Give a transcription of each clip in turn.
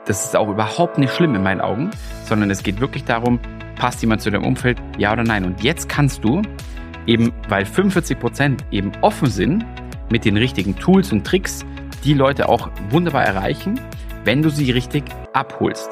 Das ist auch überhaupt nicht schlimm in meinen Augen, sondern es geht wirklich darum, passt jemand zu deinem Umfeld, ja oder nein. Und jetzt kannst du eben, weil 45% eben offen sind, mit den richtigen Tools und Tricks die Leute auch wunderbar erreichen, wenn du sie richtig abholst.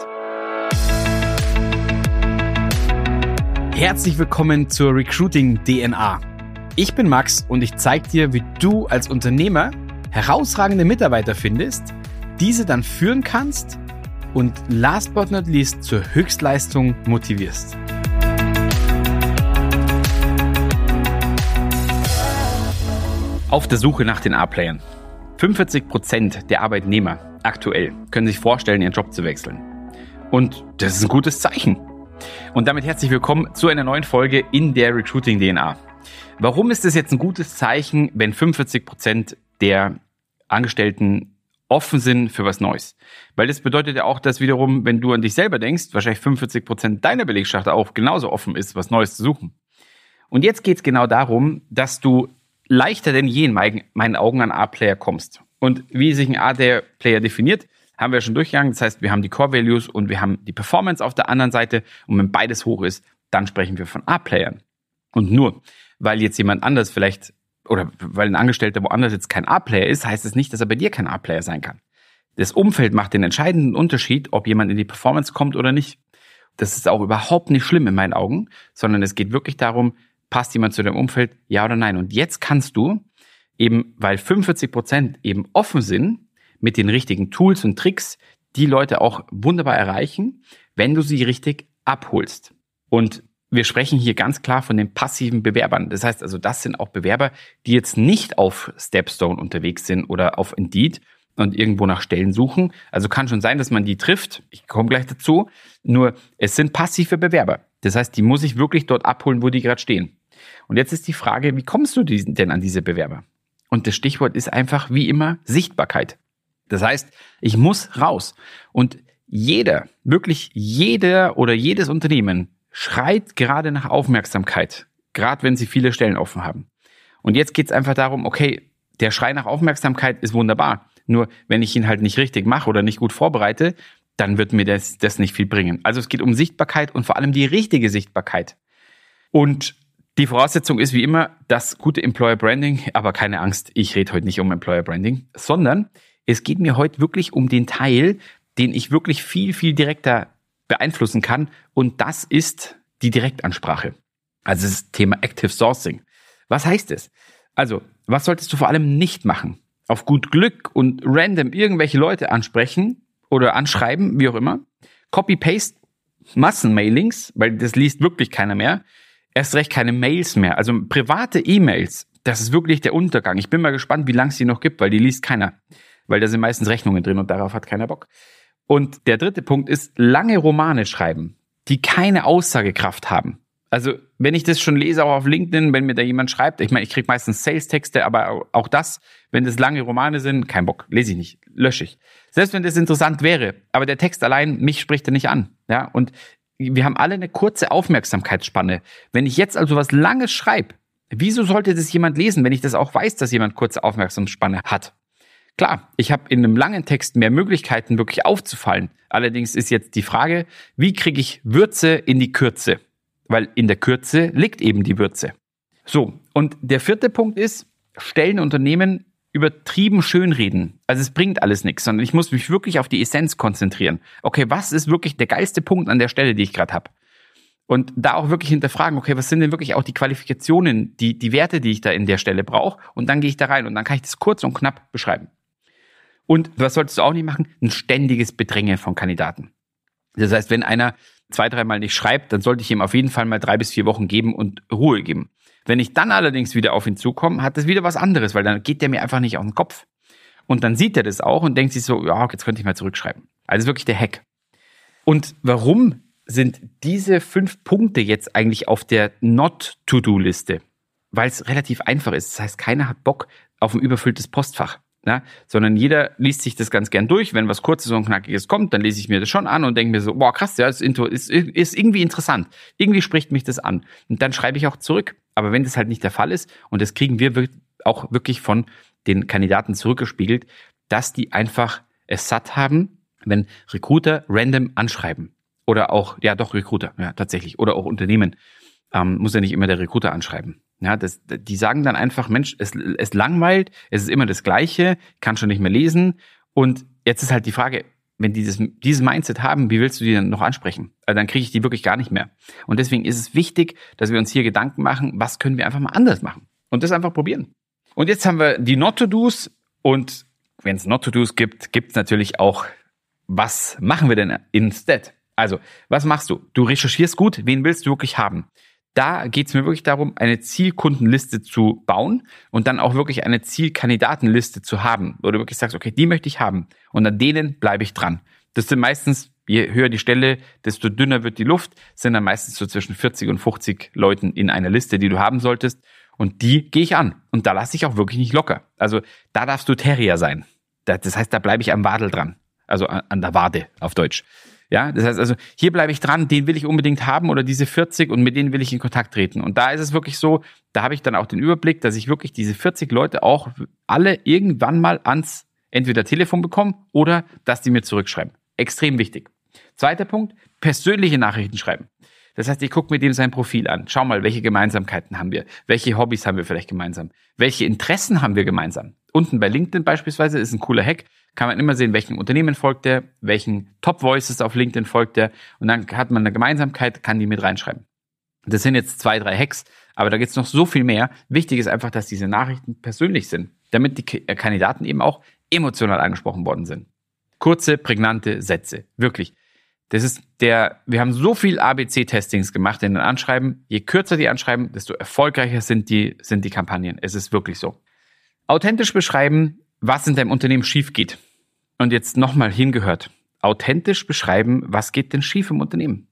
Herzlich willkommen zur Recruiting DNA. Ich bin Max und ich zeige dir, wie du als Unternehmer herausragende Mitarbeiter findest, diese dann führen kannst und last but not least zur Höchstleistung motivierst. Auf der Suche nach den A-Playern. 45% der Arbeitnehmer aktuell können sich vorstellen, ihren Job zu wechseln. Und das ist ein gutes Zeichen. Und damit herzlich willkommen zu einer neuen Folge in der Recruiting DNA. Warum ist es jetzt ein gutes Zeichen, wenn 45% der Angestellten offen sind für was Neues? Weil das bedeutet ja auch, dass wiederum, wenn du an dich selber denkst, wahrscheinlich 45% deiner Belegschaft auch genauso offen ist, was Neues zu suchen. Und jetzt geht es genau darum, dass du leichter denn je in meinen Augen an A-Player kommst. Und wie sich ein A-Player definiert, haben wir schon durchgegangen. Das heißt, wir haben die Core Values und wir haben die Performance auf der anderen Seite. Und wenn beides hoch ist, dann sprechen wir von A-Playern. Und nur, weil jetzt jemand anders vielleicht oder weil ein Angestellter woanders jetzt kein A-Player ist, heißt es nicht, dass er bei dir kein A-Player sein kann. Das Umfeld macht den entscheidenden Unterschied, ob jemand in die Performance kommt oder nicht. Das ist auch überhaupt nicht schlimm in meinen Augen, sondern es geht wirklich darum, passt jemand zu deinem Umfeld, ja oder nein. Und jetzt kannst du eben, weil 45% eben offen sind, mit den richtigen Tools und Tricks die Leute auch wunderbar erreichen, wenn du sie richtig abholst. Und wir sprechen hier ganz klar von den passiven Bewerbern. Das heißt also, das sind auch Bewerber, die jetzt nicht auf Stepstone unterwegs sind oder auf Indeed und irgendwo nach Stellen suchen. Also kann schon sein, dass man die trifft. Ich komme gleich dazu. Nur es sind passive Bewerber. Das heißt, die muss ich wirklich dort abholen, wo die gerade stehen. Und jetzt ist die Frage, wie kommst du denn an diese Bewerber? Und das Stichwort ist einfach wie immer Sichtbarkeit. Das heißt, ich muss raus. Und wirklich jeder oder jedes Unternehmen schreit gerade nach Aufmerksamkeit, gerade wenn sie viele Stellen offen haben. Und jetzt geht es einfach darum, okay, der Schrei nach Aufmerksamkeit ist wunderbar. Nur wenn ich ihn halt nicht richtig mache oder nicht gut vorbereite, dann wird mir das nicht viel bringen. Also es geht um Sichtbarkeit und vor allem die richtige Sichtbarkeit. Und die Voraussetzung ist wie immer das gute Employer Branding, aber keine Angst, ich rede heute nicht um Employer Branding, sondern es geht mir heute wirklich um den Teil, den ich wirklich viel, viel direkter beeinflussen kann, und das ist die Direktansprache. Also das Thema Active Sourcing. Was heißt es? Also, was solltest du vor allem nicht machen? Auf gut Glück und random irgendwelche Leute ansprechen oder anschreiben, wie auch immer. Copy-Paste, Massenmailings, weil das liest wirklich keiner mehr. Erst recht keine Mails mehr. Also private E-Mails, das ist wirklich der Untergang. Ich bin mal gespannt, wie lange es die noch gibt, weil die liest keiner. Weil da sind meistens Rechnungen drin und darauf hat keiner Bock. Und der dritte Punkt ist, lange Romane schreiben, die keine Aussagekraft haben. Also wenn ich das schon lese, auch auf LinkedIn, wenn mir da jemand schreibt, ich meine, ich kriege meistens Sales-Texte, aber auch das, wenn das lange Romane sind, kein Bock, lese ich nicht, lösche ich. Selbst wenn das interessant wäre, aber der Text allein, mich spricht er nicht an. Ja, und wir haben alle eine kurze Aufmerksamkeitsspanne. Wenn ich jetzt also was Langes schreibe, wieso sollte das jemand lesen, wenn ich das auch weiß, dass jemand kurze Aufmerksamkeitsspanne hat? Klar, ich habe in einem langen Text mehr Möglichkeiten, wirklich aufzufallen. Allerdings ist jetzt die Frage, wie kriege ich Würze in die Kürze? Weil in der Kürze liegt eben die Würze. So, und der vierte Punkt ist, Stellenunternehmen übertrieben schönreden. Also es bringt alles nichts, sondern ich muss mich wirklich auf die Essenz konzentrieren. Okay, was ist wirklich der geilste Punkt an der Stelle, die ich gerade habe? Und da auch wirklich hinterfragen, okay, was sind denn wirklich auch die Qualifikationen, die Werte, die ich da in der Stelle brauche? Und dann gehe ich da rein und dann kann ich das kurz und knapp beschreiben. Und was solltest du auch nicht machen? Ein ständiges Bedrängen von Kandidaten. Das heißt, wenn einer 2-3 Mal nicht schreibt, dann sollte ich ihm auf jeden Fall mal 3 bis 4 Wochen geben und Ruhe geben. Wenn ich dann allerdings wieder auf ihn zukomme, hat das wieder was anderes, weil dann geht der mir einfach nicht auf den Kopf. Und dann sieht er das auch und denkt sich so, ja, jetzt könnte ich mal zurückschreiben. Also wirklich der Hack. Und warum sind diese 5 Punkte jetzt eigentlich auf der Not-To-Do-Liste? Weil es relativ einfach ist. Das heißt, keiner hat Bock auf ein überfülltes Postfach. Ja, sondern jeder liest sich das ganz gern durch. Wenn was Kurzes und Knackiges kommt, dann lese ich mir das schon an und denke mir so, boah, krass, ja, das ist irgendwie interessant. Irgendwie spricht mich das an. Und dann schreibe ich auch zurück. Aber wenn das halt nicht der Fall ist, und das kriegen wir auch wirklich von den Kandidaten zurückgespiegelt, dass die einfach es satt haben, Wenn Recruiter random anschreiben oder auch, ja doch Recruiter, ja tatsächlich, oder auch Unternehmen, muss ja nicht immer der Recruiter anschreiben. Ja, die sagen dann einfach, Mensch, es langweilt, es ist immer das Gleiche, kann schon nicht mehr lesen. Und jetzt ist halt die Frage, wenn die dieses Mindset haben, wie willst du die dann noch ansprechen? Also dann kriege ich die wirklich gar nicht mehr. Und deswegen ist es wichtig, dass wir uns hier Gedanken machen, was können wir einfach mal anders machen? Und das einfach probieren. Und jetzt haben wir die Not-to-Dos. Und wenn es Not-to-Dos gibt, gibt es natürlich auch, was machen wir denn instead? Also, was machst du? Du recherchierst gut, wen willst du wirklich haben? Da geht es mir wirklich darum, eine Zielkundenliste zu bauen und dann auch wirklich eine Zielkandidatenliste zu haben, wo du wirklich sagst, okay, die möchte ich haben und an denen bleibe ich dran. Das sind meistens, je höher die Stelle, desto dünner wird die Luft, sind dann meistens so zwischen 40 und 50 Leuten in einer Liste, die du haben solltest, und die gehe ich an und da lasse ich auch wirklich nicht locker. Also da darfst du Terrier sein. Das heißt, da bleibe ich am Wadel dran, also an der Wade auf Deutsch. Ja, das heißt also, hier bleibe ich dran, den will ich unbedingt haben oder diese 40 und mit denen will ich in Kontakt treten. Und da ist es wirklich so, da habe ich dann auch den Überblick, dass ich wirklich diese 40 Leute auch alle irgendwann mal ans entweder Telefon bekomme oder dass die mir zurückschreiben. Extrem wichtig. Zweiter Punkt, persönliche Nachrichten schreiben. Das heißt, ich gucke mir dem sein Profil an. Schau mal, welche Gemeinsamkeiten haben wir? Welche Hobbys haben wir vielleicht gemeinsam? Welche Interessen haben wir gemeinsam? Unten bei LinkedIn beispielsweise ist ein cooler Hack. Kann man immer sehen, welchen Unternehmen folgt der, welchen Top Voices auf LinkedIn folgt der. Und dann hat man eine Gemeinsamkeit, kann die mit reinschreiben. Das sind jetzt 2, 3 Hacks, aber da gibt's noch so viel mehr. Wichtig ist einfach, dass diese Nachrichten persönlich sind, damit die Kandidaten eben auch emotional angesprochen worden sind. Kurze, prägnante Sätze. Wirklich. Wir haben so viel ABC-Testings gemacht in den Anschreiben. Je kürzer die Anschreiben, desto erfolgreicher sind die Kampagnen. Es ist wirklich so. Authentisch beschreiben, was in deinem Unternehmen schief geht. Und jetzt nochmal hingehört. Authentisch beschreiben, was geht denn schief im Unternehmen?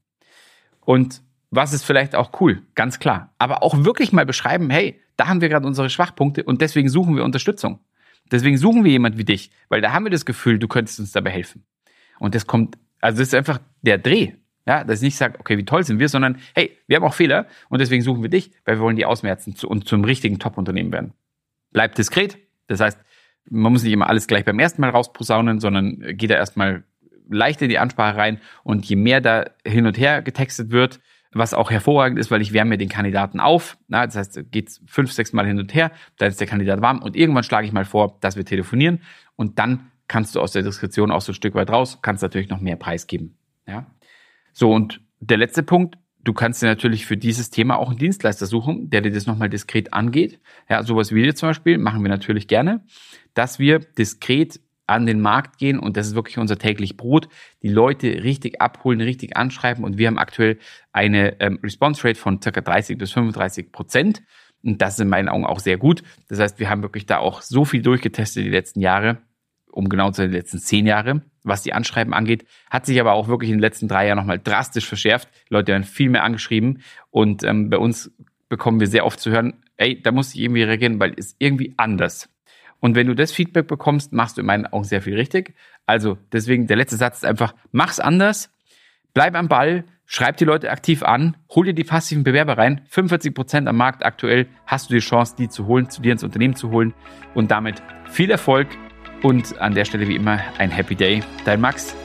Und was ist vielleicht auch cool, ganz klar. Aber auch wirklich mal beschreiben, hey, da haben wir gerade unsere Schwachpunkte und deswegen suchen wir Unterstützung. Deswegen suchen wir jemand wie dich, weil da haben wir das Gefühl, du könntest uns dabei helfen. Und das ist einfach der Dreh. Ja, dass ich nicht sage, okay, wie toll sind wir, sondern hey, wir haben auch Fehler und deswegen suchen wir dich, weil wir wollen die ausmerzen und zum richtigen Top-Unternehmen werden. Bleib diskret. Das heißt, man muss nicht immer alles gleich beim ersten Mal rausposaunen, sondern geht da erstmal leicht in die Ansprache rein und je mehr da hin und her getextet wird, was auch hervorragend ist, weil ich wärme mir den Kandidaten auf. Na, das heißt, geht's 5, 6 Mal hin und her, dann ist der Kandidat warm und irgendwann schlage ich mal vor, dass wir telefonieren und dann kannst du aus der Diskretion auch so ein Stück weit raus, kannst natürlich noch mehr preisgeben. Ja? So, und der letzte Punkt, du kannst dir natürlich für dieses Thema auch einen Dienstleister suchen, der dir das nochmal diskret angeht. Ja, sowas wie wir zum Beispiel machen wir natürlich gerne, dass wir diskret an den Markt gehen und das ist wirklich unser täglich Brot, die Leute richtig abholen, richtig anschreiben und wir haben aktuell eine Response Rate von ca. 30-35%. Und das ist in meinen Augen auch sehr gut. Das heißt, wir haben wirklich da auch so viel durchgetestet die letzten Jahre, um genau zu den letzten 10 Jahre, was die Anschreiben angeht, hat sich aber auch wirklich in den letzten 3 Jahren nochmal drastisch verschärft. Die Leute werden viel mehr angeschrieben und bei uns bekommen wir sehr oft zu hören, ey, da muss ich irgendwie reagieren, weil es irgendwie anders. Und wenn du das Feedback bekommst, machst du in meinen Augen sehr viel richtig. Also deswegen, der letzte Satz ist einfach, mach's anders, bleib am Ball, schreib die Leute aktiv an, hol dir die passiven Bewerber rein. 45% am Markt aktuell hast du die Chance, die zu holen, zu dir ins Unternehmen zu holen und damit viel Erfolg. Und an der Stelle wie immer ein Happy Day. Dein Max.